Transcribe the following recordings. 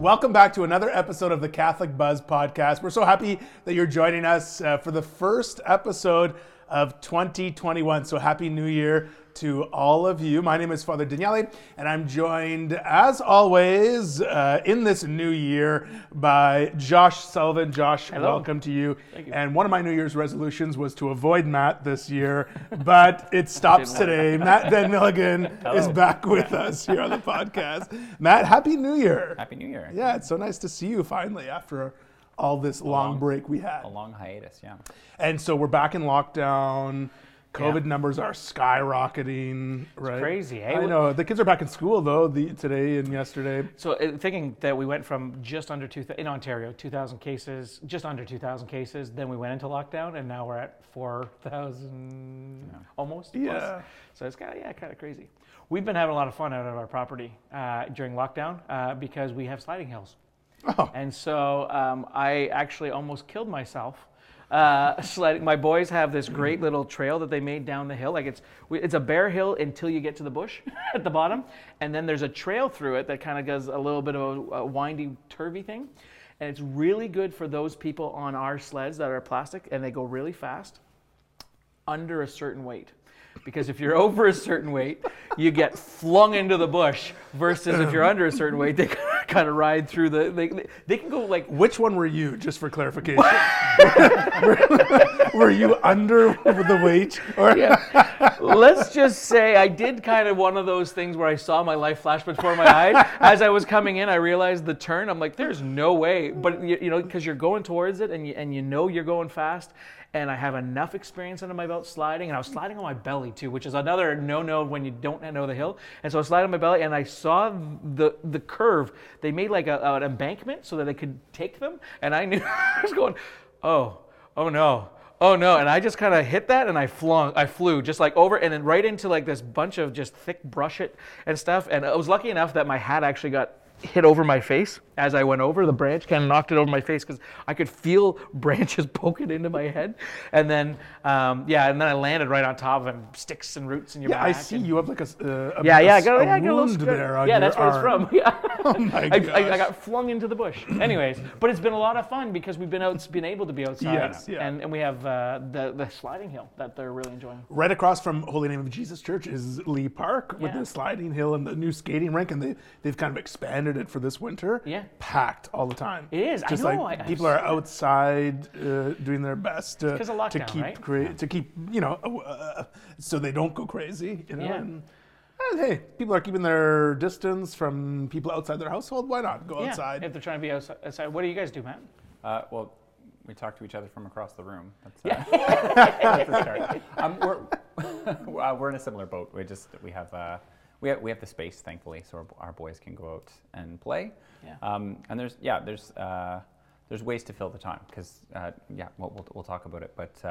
Welcome back to another episode of the Catholic Buzz podcast. We're so happy that you're joining us for the first episode of 2021. So happy New Year to all of you. My name is Father Daniele, and I'm joined, as always, in this new year by Josh Sullivan. Josh, Hello. Welcome to you. Thank you. And one of my New Year's resolutions was to avoid Matt this year, but it stops today. Matt Van Milligan is back with us here on the podcast. Matt, Happy New Year. Happy New Year. Yeah, it's so nice to see you finally after all this long break we had. A long hiatus, yeah. And so we're back in lockdown. COVID numbers are skyrocketing, right? crazy, eh? I know. The kids are back in school, though, today and yesterday. So thinking that we went from just under 2,000, in Ontario, 2,000 cases, just under 2,000 cases, then we went into lockdown, and now we're at 4,000 almost. Yeah. Plus. So it's kind of crazy. We've been having a lot of fun out at our property during lockdown because we have sliding hills. Oh. And so I actually almost killed myself. Sledding. My boys have this great little trail that they made down the hill. Like it's a bare hill until you get to the bush at the bottom, and then there's a trail through it that kind of does a little bit of a windy, turvy thing, and it's really good for those people on our sleds that are plastic and they go really fast under a certain weight. Because if you're over a certain weight, you get flung into the bush. Versus if you're under a certain weight, they kind of ride through they can go like. Which one were you, just for clarification? were you under the weight? Or? Yeah. Let's just say I did kind of one of those things where I saw my life flash before my eyes. As I was coming in, I realized the turn. I'm like, there's no way. But, you know, because you're going towards it and you know you're going fast. And I have enough experience under my belt sliding, and I was sliding on my belly too, which is another no-no when you don't know the hill. And so I was sliding on my belly, and I saw the curve. They made like an embankment so that I could take them, and I knew I was going, oh no. And I just kind of hit that, and I flew just like over, and then right into like this bunch of just thick brush and stuff. And I was lucky enough that my hat actually got hit over my face as I went over. The branch kind of knocked it over my face because I could feel branches poking into my head. And then, and then I landed right on top of him, sticks and roots in your back. I see you have like a wound there on yeah, your that's where arm. it's from. Yeah. Oh my I gosh. got flung into the bush. Anyways, but it's been a lot of fun because we've been able to be outside. Yes, yeah. And we have the sliding hill that they're really enjoying. Right across from Holy Name of Jesus Church is Lee Park with the sliding hill and the new skating rink, and they've kind of expanded it for this winter. Yeah. Packed all the time. It is. Just I know. like people are outside doing their best to 'cause of lockdown, keep so they don't go crazy. You know. Yeah. And hey, people are keeping their distance from people outside their household. Why not go outside? If they're trying to be outside. What do you guys do, Matt? Well, we talk to each other from across the room. That's a start. We're in a similar boat. We have the space, thankfully, so our boys can go out and play. Yeah. And there's ways to fill the time because we'll talk about it. But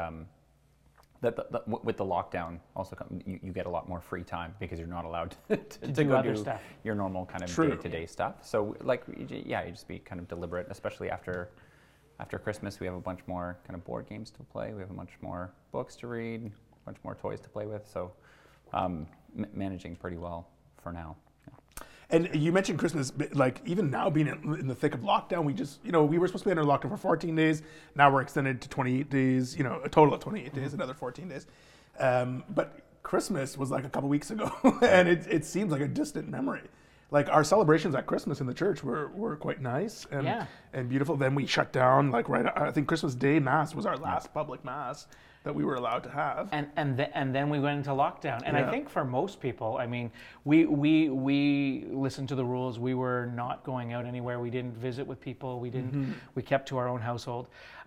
with the lockdown, also you get a lot more free time because you're not allowed to do go other do stuff. your normal kind of True. day-to-day stuff. So you just be kind of deliberate, especially after Christmas. We have a bunch more kind of board games to play. We have a bunch more books to read, a bunch more toys to play with. So managing pretty well for now. Yeah. And you mentioned Christmas, like even now being in the thick of lockdown, we were supposed to be under lockdown for 14 days. Now we're extended to 28 days, a total of 28 days, another 14 days. But Christmas was like a couple weeks ago, and it seems like a distant memory. Like our celebrations at Christmas in the church were quite nice and beautiful. Then we shut down, I think Christmas Day Mass was our last public Mass that we were allowed to have. And then we went into lockdown. And I think for most people, I mean, we listened to the rules. We were not going out anywhere. We didn't visit with people. We kept to our own household.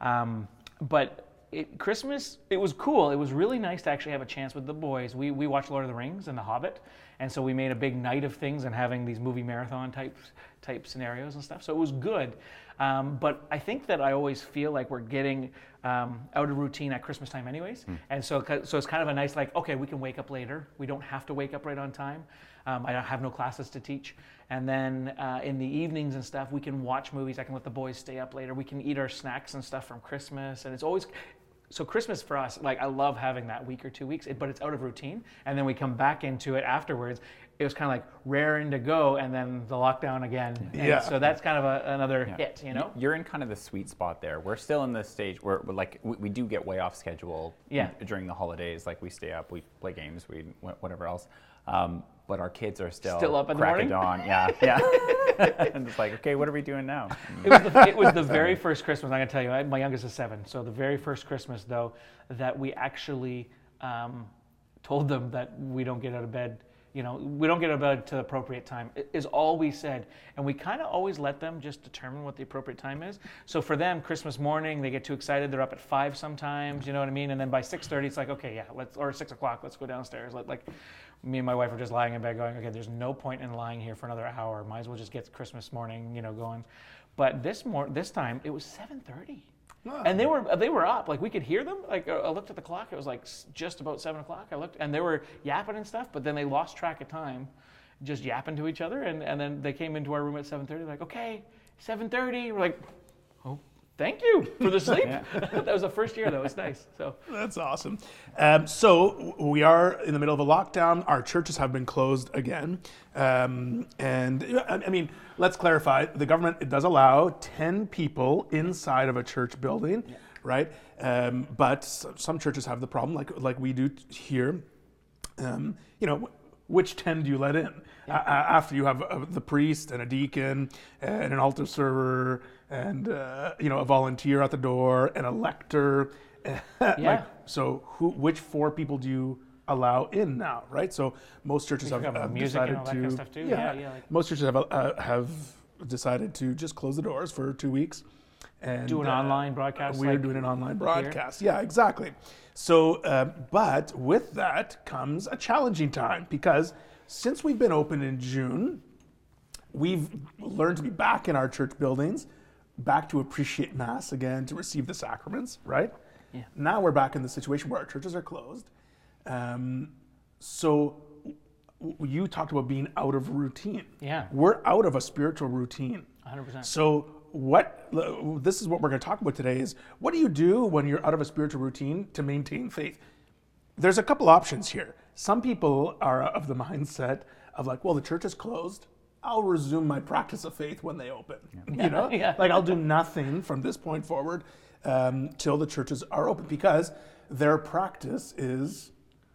But Christmas, it was cool. It was really nice to actually have a chance with the boys. We watched Lord of the Rings and The Hobbit. And so we made a big night of things and having these movie marathon type scenarios and stuff. So it was good. But I think that I always feel like we're getting out of routine at Christmas time anyways. And so it's kind of a nice, like, okay, we can wake up later. We don't have to wake up right on time. I have no classes to teach. And then in the evenings and stuff, we can watch movies. I can let the boys stay up later. We can eat our snacks and stuff from Christmas. And it's always, So Christmas for us, like I love having that week or 2 weeks, but it's out of routine. And then we come back into it afterwards. It was kind of like raring to go, and then the lockdown again. And Yeah. so that's kind of another hit, you know? You're in kind of the sweet spot there. We're still in the stage where we're like we do get way off schedule during the holidays. Like we stay up, we play games, we whatever else. But our kids are still up in the crack morning? of dawn. Yeah, yeah. And it's like, okay, what are we doing now? It was the very first Christmas, I'm going to tell you, my youngest is 7. So the very first Christmas, though, that we actually told them that we don't get out of bed, we don't get out of bed to the appropriate time, is all we said. And we kind of always let them just determine what the appropriate time is. So for them, Christmas morning, they get too excited. They're up at 5 sometimes, you know what I mean? And then by 6:30, it's like, okay, yeah, or 6 o'clock, let's go downstairs. Like, me and my wife are just lying in bed going, okay, there's no point in lying here for another hour. Might as well just get Christmas morning, going. But this time, it was 7:30. And they were up. Like, we could hear them. Like, I looked at the clock. It was like just about 7 o'clock. I looked, and they were yapping and stuff, but then they lost track of time, just yapping to each other. And then they came into our room at 7:30. Like, okay, 7:30. We're like, oh, thank you for the sleep. That was the first year, though. It's nice. So That's awesome. So we are in the middle of a lockdown. Our churches have been closed again. And I mean, let's clarify. The government does allow 10 people inside of a church building, right? But some churches have the problem, like we do here. Which 10 do you let in? After you have the priest and a deacon and an altar server and a volunteer at the door and a lector. Which 4 people do you allow in now, right? So most churches have music decided and all that to kind of stuff too. most churches have decided to just close the doors for 2 weeks and do an online broadcast. We're doing an online broadcast. Yeah, exactly. So, but with that comes a challenging time because since we've been open in June, we've learned to be back in our church buildings, back to appreciate Mass again, to receive the sacraments, right? Yeah. Now we're back in the situation where our churches are closed. So you talked about being out of routine. Yeah. We're out of a spiritual routine. 100%. So this is what we're going to talk about today is what do you do when you're out of a spiritual routine to maintain faith? There's a couple options here. Some people are of the mindset of like, well, the church is closed. I'll resume my practice of faith when they open. Yeah. Like I'll do nothing from this point forward till the churches are open because their practice is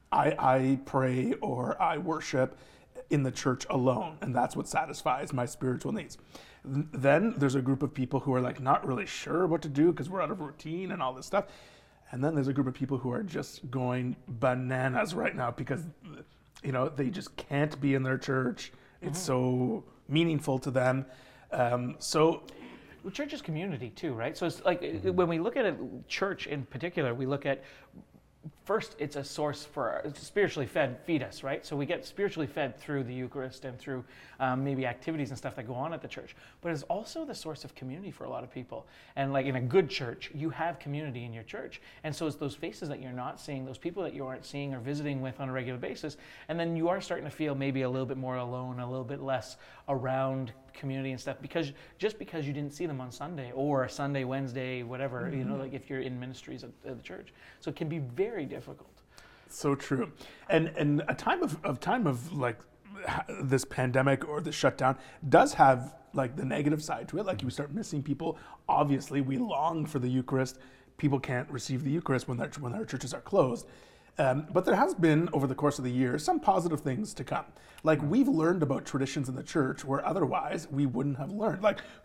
I pray or I worship in the church alone, and that's what satisfies my spiritual needs. Then there's a group of people who are like not really sure what to do because we're out of routine and all this stuff. And then there's a group of people who are just going bananas right now because they just can't be in their church. It's so meaningful to them. Well, church is community too, right? So it's like when we look at a church in particular, we look at first, it's a source for spiritually feed us, right? So we get spiritually fed through the Eucharist and through maybe activities and stuff that go on at the church. But it's also the source of community for a lot of people. And like in a good church, you have community in your church. And so it's those faces that you're not seeing, those people that you aren't seeing or visiting with on a regular basis. And then you are starting to feel maybe a little bit more alone, a little bit less around community and stuff because you didn't see them on Sunday or Sunday, Wednesday, whatever, like if you're in ministries at the church. So it can be very difficult. So true. And a time of like this pandemic or the shutdown does have like the negative side to it. Like you start missing people. Obviously, we long for the Eucharist. People can't receive the Eucharist when our churches are closed. But there has been, over the course of the year, some positive things to come. Like, we've learned about traditions in the church where otherwise we wouldn't have learned.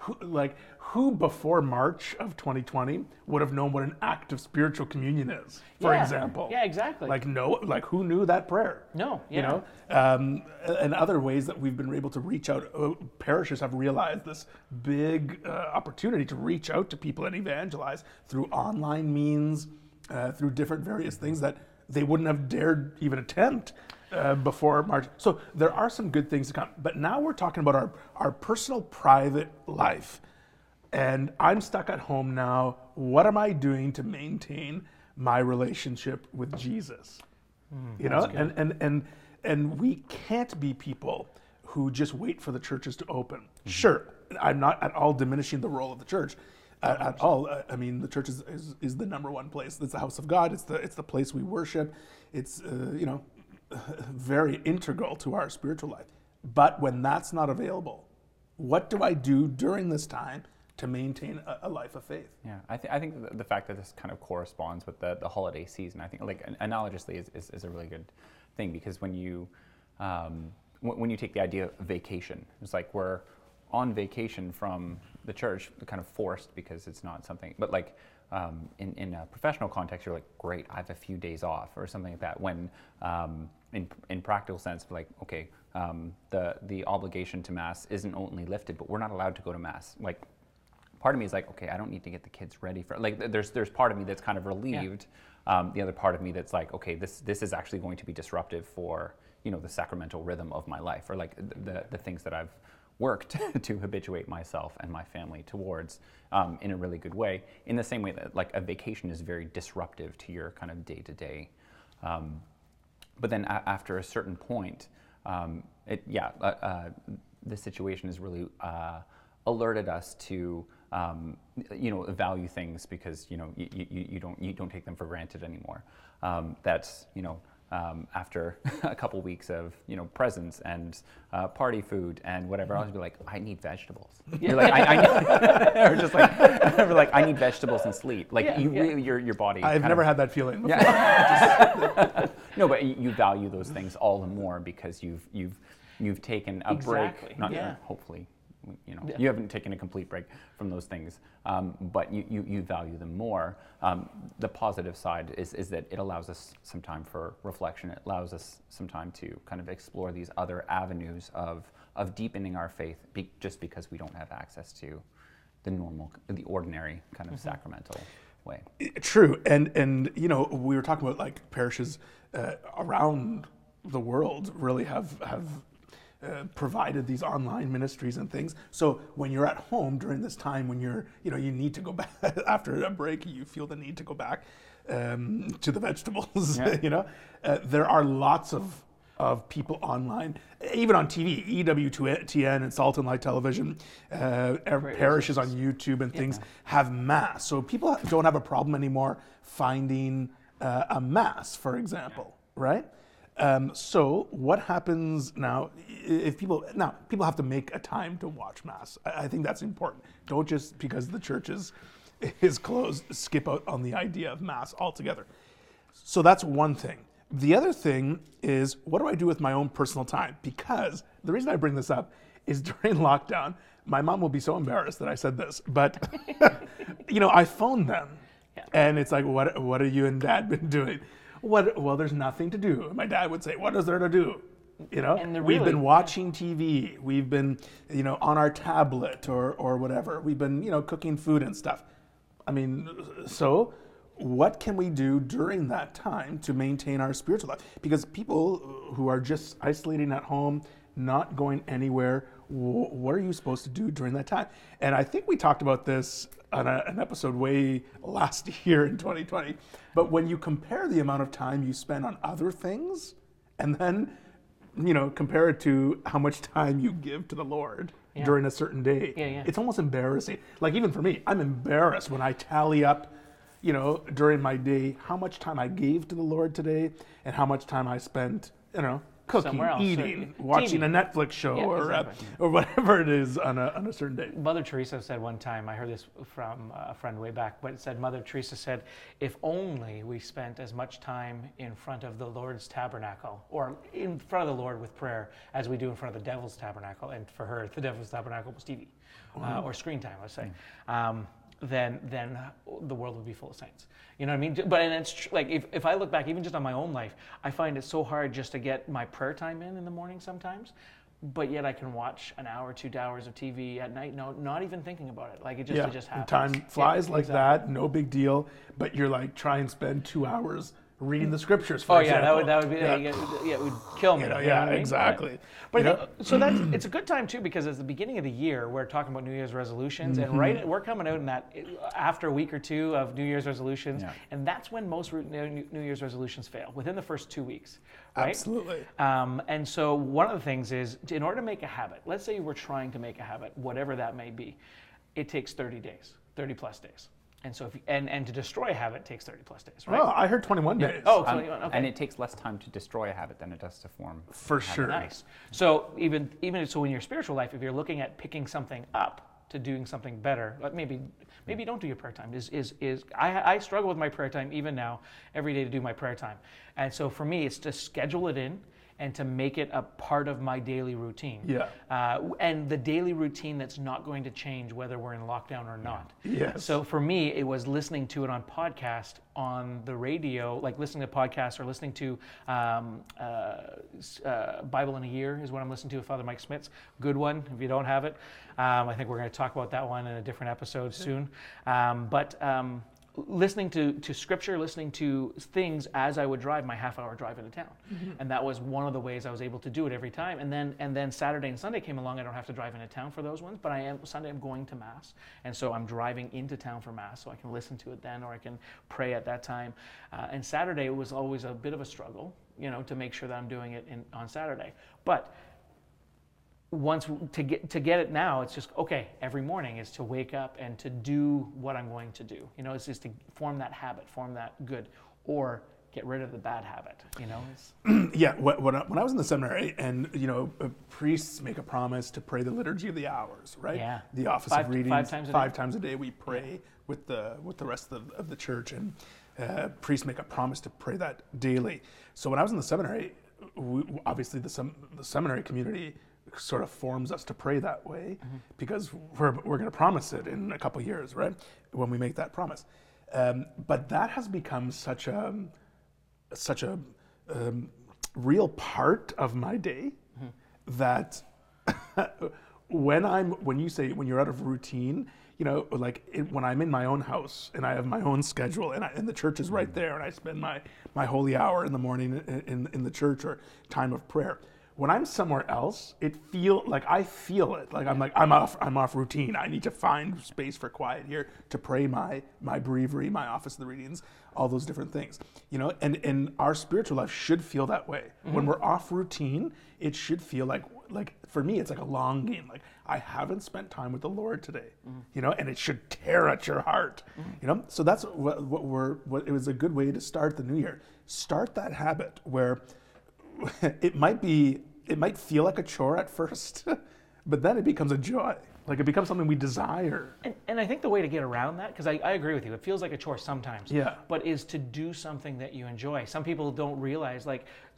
Who before March of 2020 would have known what an act of spiritual communion is, for example? Yeah, exactly. Who knew that prayer? No, yeah. And other ways that we've been able to reach out. Parishes have realized this big opportunity to reach out to people and evangelize through online means, through different various things that they wouldn't have dared even attempt before March. So there are some good things to come. But now we're talking about our personal, private life. And I'm stuck at home now. What am I doing to maintain my relationship with Jesus? And we can't be people who just wait for the churches to open. Sure, I'm not at all diminishing the role of the church. at all. I mean, the church is the number one place. It's the house of God. It's the place we worship. It's very integral to our spiritual life. But when that's not available, what do I do during this time to maintain a life of faith? Yeah, I think the fact that this kind of corresponds with the holiday season, I think like analogously is a really good thing, because when you take the idea of vacation, it's like we're on vacation from the church, kind of forced because it's not something, but like in a professional context, you're like, great, I have a few days off or something like that. When in practical sense, like, okay, the obligation to Mass isn't only lifted, but we're not allowed to go to Mass. Like, part of me is like, okay, I don't need to get the kids ready for, like, there's part of me that's kind of relieved. Yeah. The other part of me that's like, okay, this is actually going to be disruptive for, the sacramental rhythm of my life, or like the things that I've worked to habituate myself and my family towards in a really good way, in the same way that like a vacation is very disruptive to your kind of day-to-day. But then after a certain point, the situation has really alerted us to value things, because you don't take them for granted anymore. After a couple weeks of presents and party food and whatever, I'll just be like, I need vegetables. You're like, I need, or just like, we're like, I need vegetables and sleep. Like really, your body. I've never had that feeling before. Yeah. No, but you value those things all the more because you've taken a break. Not hopefully. You haven't taken a complete break from those things, but you value them more. The positive side is that it allows us some time for reflection. It allows us some time to kind of explore these other avenues of deepening our faith, just because we don't have access to the ordinary kind of sacramental way. True, and we were talking about like parishes around the world really have provided these online ministries and things. So when you're at home during this time, when you need to go back after a break, you feel the need to go back to the vegetables. Yeah. There are lots of people online, even on TV, EWTN and Salt and Light Television, parishes on YouTube and things have Mass. So people don't have a problem anymore finding a Mass, for example, right? So what happens now if people have to make a time to watch Mass? I think that's important. Don't just because the church is closed, skip out on the idea of Mass altogether. So that's one thing. The other thing is, what do I do with my own personal time? Because the reason I bring this up is during lockdown, my mom will be so embarrassed that I said this, but I phoned them and it's like, what have you and Dad been doing? Well, there's nothing to do. My dad would say, what is there to do? We've been watching TV. We've been, on our tablet or whatever. We've been, cooking food and stuff. I mean, so what can we do during that time to maintain our spiritual life? Because people who are just isolating at home, not going anywhere, what are you supposed to do during that time? And I think we talked about this on an episode way last year in 2020. But when you compare the amount of time you spend on other things and then, compare it to how much time you give to the Lord during a certain day, it's almost embarrassing. Like even for me, I'm embarrassed when I tally up, during my day, how much time I gave to the Lord today and how much time I spent, cooking, eating, watching a Netflix show or whatever it is on a certain day. Mother Teresa said one time, I heard this from a friend way back, but it said, Mother Teresa said, if only we spent as much time in front of the Lord's tabernacle or in front of the Lord with prayer as we do in front of the devil's tabernacle. And for her, the devil's tabernacle was TV or screen time, let's say. Then the world would be full of saints. You know what I mean? But and it's like if I look back, even just on my own life, I find it so hard just to get my prayer time in the morning sometimes. But yet I can watch an hour, 2 hours of TV at night, not even thinking about it. Like it just happens. Time flies that, no big deal. But you're like, try and spend 2 hours reading the scriptures, for example. that would be it would kill me. Exactly. Right? But so it's a good time too, because it's the beginning of the year. We're talking about New Year's resolutions, and we're coming out in that after a week or two of New Year's resolutions, and that's when most New Year's resolutions fail, within the first 2 weeks. Right? Absolutely. And so one of the things is, in order to make a habit, let's say we're trying to make a habit, whatever that may be, it takes 30 days. 30 plus days. And so and to destroy a habit takes 30 plus days, right? Oh, I heard 21 days. Oh, 21, okay. And it takes less time to destroy a habit than it does to form. For sure. Nice. So even so in your spiritual life, if you're looking at picking something up to doing something better, like maybe don't do your prayer time. I struggle with my prayer time even now, every day to do my prayer time. And so for me, it's to schedule it in and to make it a part of my daily routine. Yeah. And the daily routine that's not going to change whether we're in lockdown or not. Yes. So for me, it was listening to it on podcast, on the radio, like listening to podcasts or listening to Bible in a Year is what I'm listening to with Father Mike Schmitz. Good one, if you don't have it. I think we're going to talk about that one in a different episode soon. Listening to scripture, listening to things as I would drive my half-hour drive into town, and that was one of the ways I was able to do it every time. And then Saturday and Sunday came along. I don't have to drive into town for those ones, but Sunday I'm going to mass, and so I'm driving into town for mass, so I can listen to it then, or I can pray at that time. And Saturday was always a bit of a struggle, to make sure that I'm doing it on Saturday, but. Once to get it now, it's just okay. Every morning is to wake up and to do what I'm going to do. It's just to form that habit, form that good, or get rid of the bad habit. Yeah. When I was in the seminary, and priests make a promise to pray the liturgy of the hours, right? Yeah. The office Five of readings. times a day. We pray with the rest of the church, and priests make a promise to pray that daily. So when I was in the seminary, obviously the seminary community sort of forms us to pray that way, because we're going to promise it in a couple of years, right? When we make that promise, but that has become such a real part of my day that when you're out of routine, when I'm in my own house and I have my own schedule and the church is right there and I spend my holy hour in the morning in the church or time of prayer. When I'm somewhere else, I feel it. Like I'm off routine. I need to find space for quiet here to pray my breviary, my office of the readings, all those different things. And our spiritual life should feel that way. When we're off routine, it should feel like for me, it's like a long game. Like I haven't spent time with the Lord today, and it should tear at your heart, So that's what it was a good way to start the new year. Start that habit where it might feel like a chore at first, but then it becomes a joy. Like it becomes something we desire. And I think the way to get around that, because I agree with you, it feels like a chore sometimes. Yeah. But is to do something that you enjoy. Some people don't realize,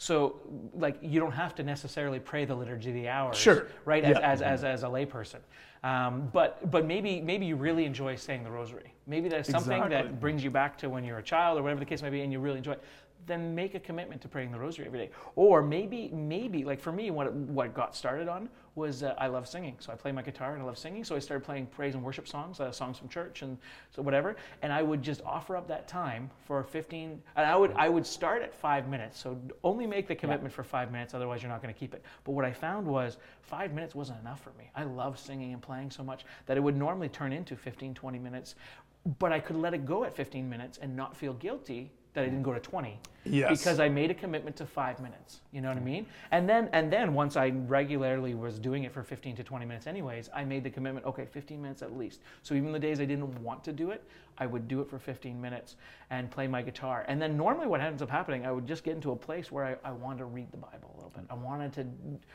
you don't have to necessarily pray the liturgy of the hours. Sure. Right. Yeah. As a layperson. But maybe you really enjoy saying the rosary. Maybe that's something that brings you back to when you're a child or whatever the case may be, and you really enjoy it. Then make a commitment to praying the rosary every day. Or maybe like for me, what got started on was I love singing. So I play my guitar and I love singing. So I started playing praise and worship songs, songs from church and so whatever. And I would just offer up that time for 15, and I would start at 5 minutes. So only make the commitment for 5 minutes, otherwise you're not going to keep it. But what I found was 5 minutes wasn't enough for me. I love singing and playing so much that it would normally turn into 15, 20 minutes. But I could let it go at 15 minutes and not feel guilty that I didn't go to 20. Yes. Because I made a commitment to 5 minutes. You know what I mean? And then once I regularly was doing it for 15 to 20 minutes anyways, I made the commitment, okay, 15 minutes at least. So even the days I didn't want to do it, I would do it for 15 minutes and play my guitar. And then normally what ends up happening, I would just get into a place where I wanted to read the Bible a little bit. I wanted to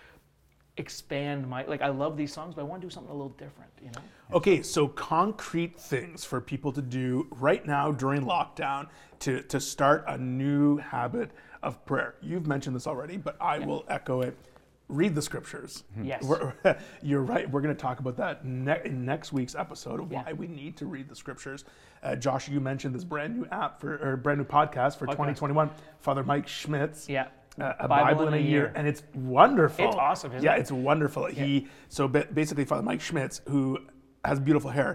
expand I love these songs, but I want to do something a little different, Okay, so concrete things for people to do right now during lockdown to start a new habit of prayer. You've mentioned this already, but I will echo it. Read the scriptures. Yes. You're right. We're going to talk about that in next week's episode of why we need to read the scriptures. Josh, you mentioned this brand new podcast for 2021. Father Mike Schmitz. Yeah. A Bible in a year, and it's wonderful. It's awesome, isn't it? Yeah, it's wonderful. Yeah. So basically, Father Mike Schmitz, who has beautiful hair,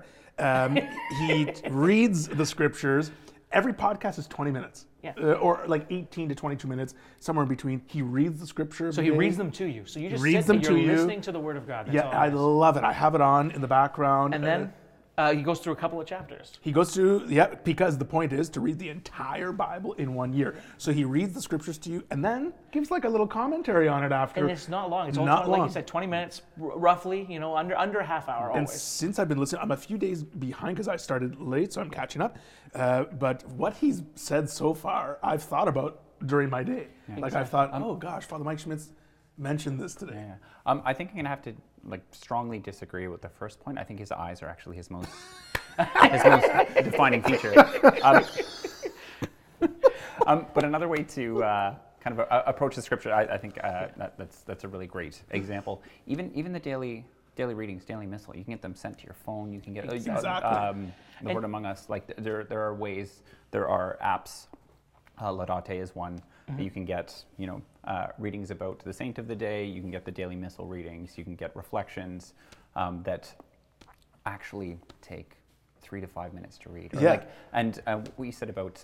he reads the scriptures. Every podcast is 20 minutes, or like 18 to 22 minutes, somewhere in between. He reads the scripture. So he reads them to you. So you just reads sit them and to you're you. listening to the Word of God. That's all I love it. I have it on in the background. And then He goes through a couple of chapters. He goes through, yeah, because the point is to read the entire Bible in 1 year. So he reads the scriptures to you and then gives like a little commentary on it after. And it's not long. It's all Not like long. you said, 20 minutes roughly, under a half hour And always. since I've been listening, I'm a few days behind because I started late, so I'm catching up. But what he's said so far, I've thought about during my day. Like I thought, oh gosh, Father Mike Schmitz mentioned this today. Yeah. I think I'm gonna have to like strongly disagree with the first point. I think his eyes are actually his most defining feature. But another way to kind of approach the scripture, I think that's a really great example. Even the daily readings, daily missal, you can get them sent to your phone. You can get Exactly. the Word Among Us. Like there are ways, there are apps. Laudate is one that you can get, readings about the saint of the day. You can get the daily missal readings. You can get reflections that actually take 3 to 5 minutes to read. Or Yeah. And what you said about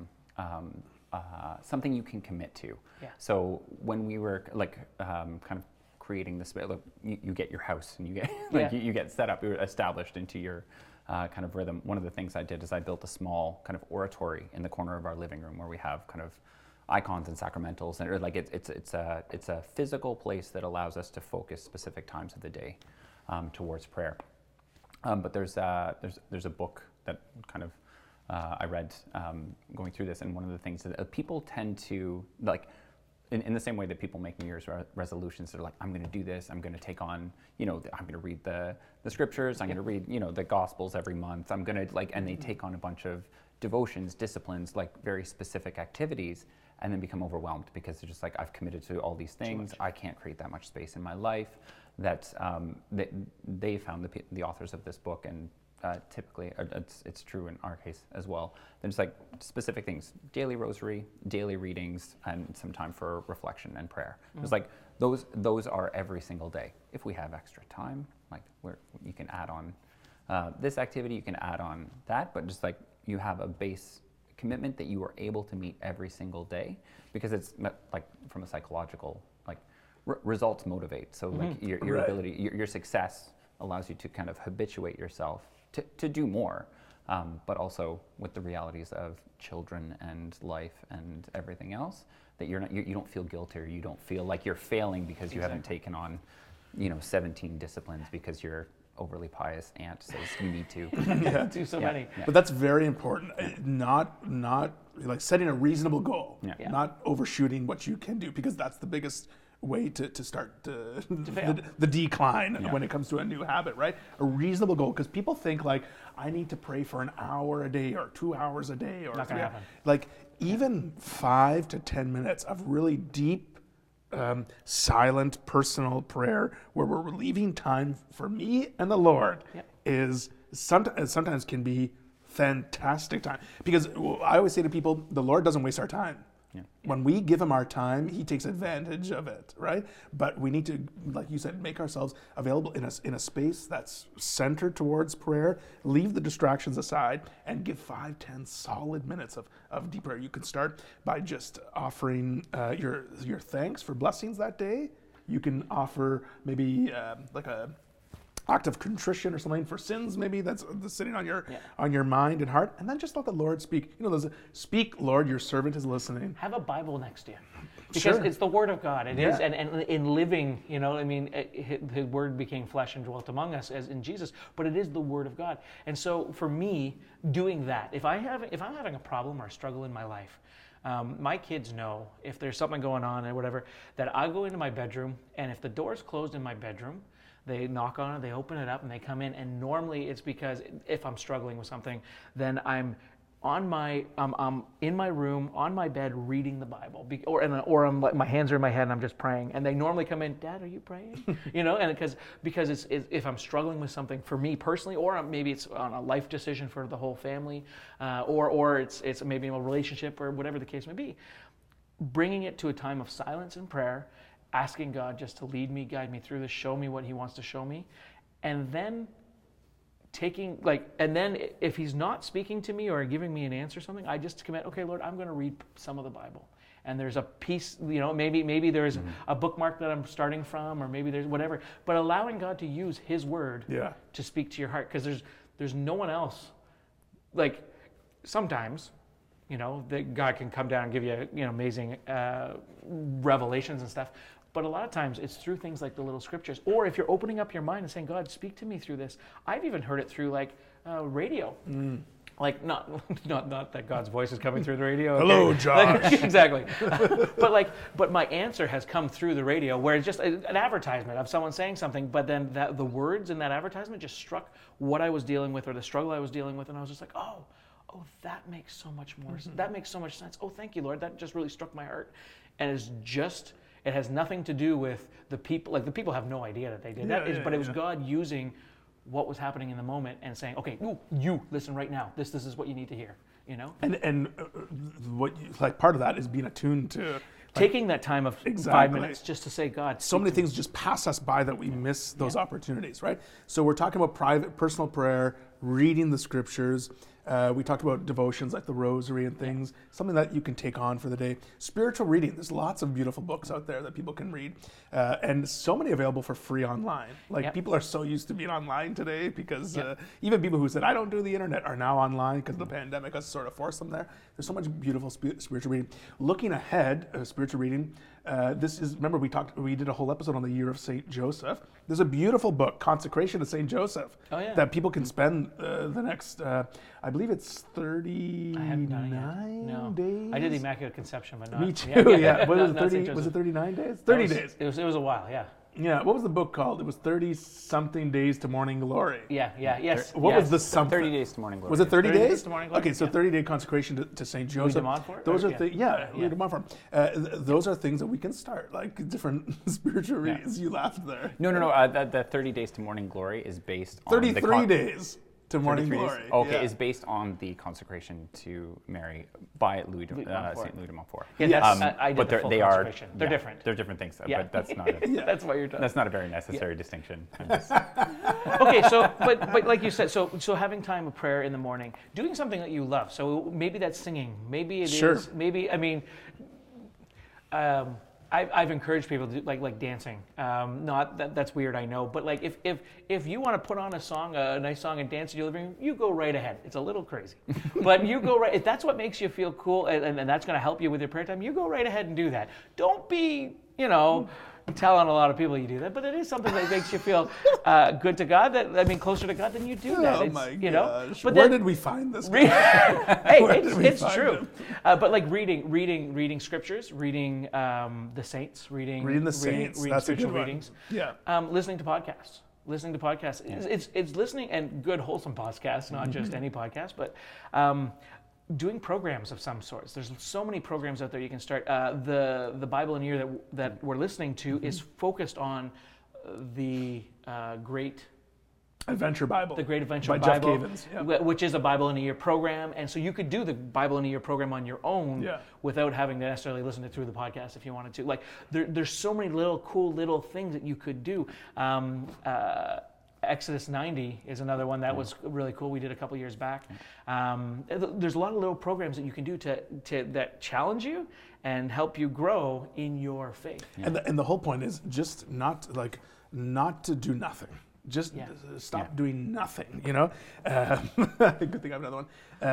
something you can commit to. Yeah. So when we were kind of creating this, you get your house and you get you get set up, you're established into your kind of rhythm. One of the things I did is I built a small kind of oratory in the corner of our living room where we have kind of icons and sacramentals, and it's a physical place that allows us to focus specific times of the day towards prayer. But there's a book that kind of I read going through this, and one of the things that people tend to like. In the same way that people make New Year's resolutions, they're like, I'm going to do this, I'm going to take on, I'm going to read the scriptures, I'm going to read, the Gospels every month, I'm going to and they take on a bunch of devotions, disciplines, like very specific activities, and then become overwhelmed because they're just like, I've committed to all these things, I can't create that much space in my life. That they found the authors of this book, and typically, it's true in our case as well. There's like specific things: daily rosary, daily readings, and some time for reflection and prayer. There's like those are every single day. If we have extra time, like you can add on this activity, you can add on that, but just like you have a base commitment that you are able to meet every single day, because it's like from a psychological results motivate. So like your Right. ability, your success allows you to kind of habituate yourself to do more, but also with the realities of children and life and everything else, that you don't feel guilty, or you don't feel like you're failing because you haven't taken on 17 disciplines because your overly pious aunt says you need to. Do so many. Yeah. But that's very important. Not like setting a reasonable goal, Yeah. not overshooting what you can do, because that's the biggest way to start fail. the decline Yeah. when it comes to a new habit, right? A reasonable goal, because people think like, I need to pray for an hour a day or 2 hours a day or Not gonna 3 happen. Like even 5 to 10 minutes of really deep, silent, personal prayer where we're relieving time for me and the Lord is sometimes can be fantastic time. Because I always say to people, the Lord doesn't waste our time. Yeah. When we give him our time, he takes advantage of it, right? But we need to, like you said, make ourselves available in a space that's centered towards prayer, leave the distractions aside, and give 5-10 solid minutes of deep prayer. You can start by just offering your thanks for blessings that day. You can offer maybe like a act of contrition or something for sins, maybe that's sitting on your mind and heart, and then just let the Lord speak. There's speak, Lord, your servant is listening. Have a Bible next to you, because Sure. it's the Word of God. It Yeah. is, and in living, His Word became flesh and dwelt among us, as in Jesus. But it is the Word of God, and so for me, doing that, if I'm having a problem or a struggle in my life, my kids know if there's something going on or whatever, that I go into my bedroom, and if the door's closed in my bedroom, they knock on it, they open it up, and they come in. And normally it's because if I'm struggling with something, then I'm in my room, on my bed, reading the Bible, or I'm my hands are in my head and I'm just praying. And they normally come in, Dad, are you praying? And because it's if I'm struggling with something for me personally, or maybe it's on a life decision for the whole family, or it's maybe a relationship or whatever the case may be, bringing it to a time of silence and prayer, asking God just to lead me, guide me through this, show me what he wants to show me, and then and then if he's not speaking to me or giving me an answer or something, I just commit, okay, Lord, I'm going to read some of the Bible. And there's a piece, maybe there's a bookmark that I'm starting from, or maybe there's whatever, but allowing God to use his word to speak to your heart, because There's no one else. Like sometimes, that God can come down and give you, amazing revelations and stuff. But a lot of times it's through things like the little scriptures, or if you're opening up your mind and saying, God, speak to me through this. I've even heard it through like radio. Like not that God's voice is coming through the radio. Hello, okay? Josh. Exactly. but my answer has come through the radio, where it's just an advertisement of someone saying something, but then the words in that advertisement just struck what I was dealing with or the struggle I was dealing with, and I was just like, oh, that makes so much more. That makes so much sense. Oh, thank you, Lord. That just really struck my heart, and it has nothing to do with the people. Like the people have no idea that they did that, but it was God using what was happening in the moment and saying, okay, you listen right now. This is what you need to hear, And what part of that is being attuned to taking that time of 5 minutes just to say, God. So many things just pass us by that we miss those opportunities, right? So we're talking about private, personal prayer, reading the scriptures. We talked about devotions like the rosary and things, something that you can take on for the day. Spiritual reading, there's lots of beautiful books out there that people can read, and so many available for free online. People are so used to being online today because even people who said, I don't do the internet, are now online because the pandemic has sort of forced them there. There's so much beautiful spiritual reading. Looking ahead, spiritual reading, remember we did a whole episode on the year of St. Joseph. There's a beautiful book, Consecration to St. Joseph, that people can spend the next, I believe it's 39 days. I did the Immaculate Conception, but not. Me too, yeah. Was it 39 days? 30 days. It was a while, yeah. Yeah, what was the book called? It was 30-something days to morning glory. Yes. What was the something? 30 days to morning glory. Was it 30 days? To morning glory? Okay, so 30-day consecration to St. Joseph. Louis de Montfort? Those are things, Louis de Montfort. Those are things that we can start, like different spiritual readings. You laughed there. No. The 30 days to morning glory is based on 33 days to morning glory. Okay, is based on the consecration to Mary by St. Louis de Montfort. I did but the full they consecration. They're different. They're different things, but that's not. That's why you're done. That's not a very necessary distinction. Okay, so but like you said, so having time of prayer in the morning, doing something that you love. So maybe that's singing. Maybe it is. Maybe I've encouraged people to do like dancing. Not that's weird, I know, but like if you want to put on a nice song and dance in your living room, you go right ahead. It's a little crazy, but you go right. If that's what makes you feel cool and that's going to help you with your prayer time, you go right ahead and do that. Don't be telling a lot of people you do that, but it is something that makes you feel good to God. Closer to God, then you do that. Oh my gosh! But where did we find this? Hey, it's true. But like reading scriptures, reading the saints, reading the saints. reading That's spiritual a good readings. Yeah. Listening to podcasts. It's listening and good wholesome podcasts, not just any podcast, but. Doing programs of some sorts. There's so many programs out there you can start. The Bible in a Year that we're listening to is focused on the Great Adventure Bible. The Great Adventure by Bible, Jeff Cavins, which is a Bible in a Year program. And so you could do the Bible in a Year program on your own without having to necessarily listen to it through the podcast if you wanted to. Like there's so many cool little things that you could do. Exodus 90 is another one that was really cool. We did a couple years back. There's a lot of little programs that you can do that challenge you and help you grow in your faith. And the whole point is just not to do nothing. Just stop doing nothing. Good thing I have another one.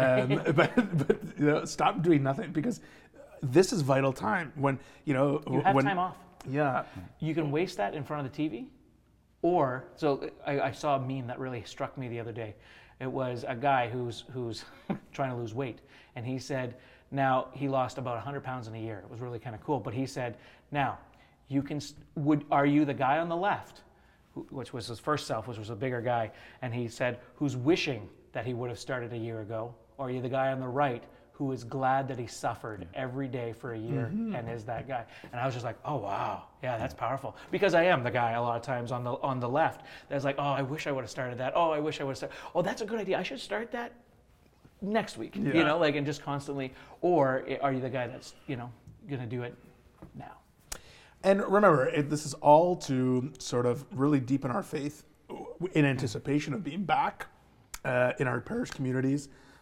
But stop doing nothing, because this is vital time when you have time off. Yeah, you can waste that in front of the TV. Or, so I saw a meme that really struck me the other day. It was a guy who's trying to lose weight. And he said, now, he lost about 100 pounds in a year. It was really kind of cool. But he said, now, are you the guy on the left, which was his first self, which was a bigger guy, and he said, who's wishing that he would have started a year ago? Or are you the guy on the right who is glad that he suffered every day for a year and is that guy? And I was just like, oh, wow. Yeah, that's powerful. Because I am the guy a lot of times on the left that's like, oh, I wish I would have started that. Oh, I wish I would have started. Oh, that's a good idea. I should start that next week, and just constantly. Or are you the guy that's, going to do it now? And remember, this is all to sort of really deepen our faith in anticipation of being back in our parish communities.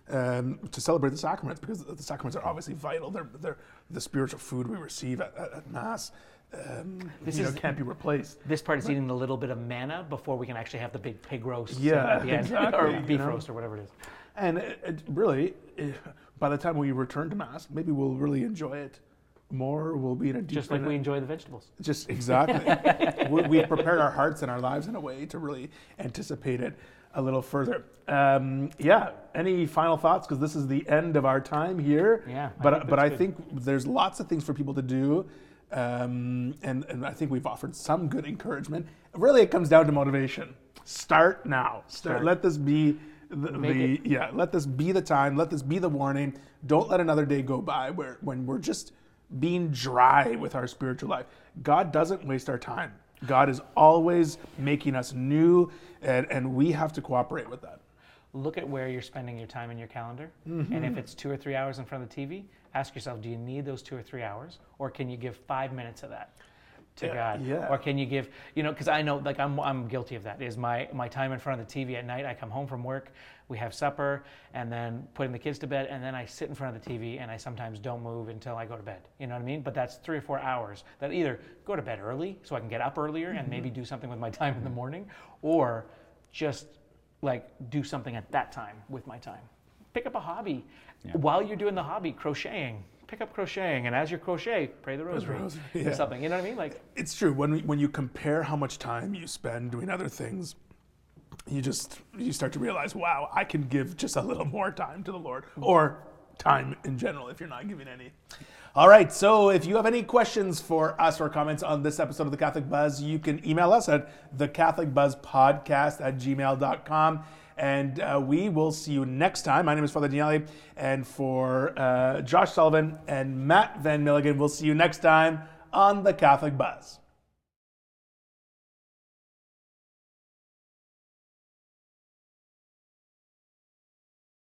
to celebrate the sacraments, because the sacraments are obviously vital. They're the spiritual food we receive at Mass. Can't be replaced. This part is eating the little bit of manna before we can actually have the big pig roast Yeah, at the end, exactly, or beef roast, or whatever it is. And by the time we return to Mass, maybe we'll really enjoy it more. We'll be in a deeper... Just like we enjoy the vegetables. Just exactly. We've prepared our hearts and our lives in a way to really anticipate it a little further. Any final thoughts? Because this is the end of our time here. Yeah, But I think there's lots of things for people to do. And I think we've offered some good encouragement. Really, it comes down to motivation. Start now. Let this be let this be the time. Let this be the warning. Don't let another day go by when we're just being dry with our spiritual life. God doesn't waste our time. God is always making us new, and we have to cooperate with that. Look at where you're spending your time in your calendar. And if it's 2 or 3 hours in front of the TV, ask yourself, do you need those 2 or 3 hours? Or can you give 5 minutes of that to God? Yeah. Or can you give, because I know, like I'm guilty of that, is my time in front of the TV at night. I come home from work, we have supper, and then putting the kids to bed, and then I sit in front of the TV, and I sometimes don't move until I go to bed. You know what I mean? But that's 3 or 4 hours that either go to bed early so I can get up earlier and maybe do something with my time in the morning, or just like do something at that time with my time. Pick up a hobby. While you're doing the hobby, crocheting. Pick up crocheting, and as you crochet, pray the rosary. Or something. You know what I mean? Like, it's true. When you compare how much time you spend doing other things, you start to realize, wow, I can give just a little more time to the Lord, or time in general if you're not giving any. All right, so if you have any questions for us or comments on this episode of The Catholic Buzz, you can email us at thecatholicbuzzpodcast@gmail.com. And we will see you next time. My name is Father Daniele, and for Josh Sullivan and Matt Van Milligan, we'll see you next time on The Catholic Buzz.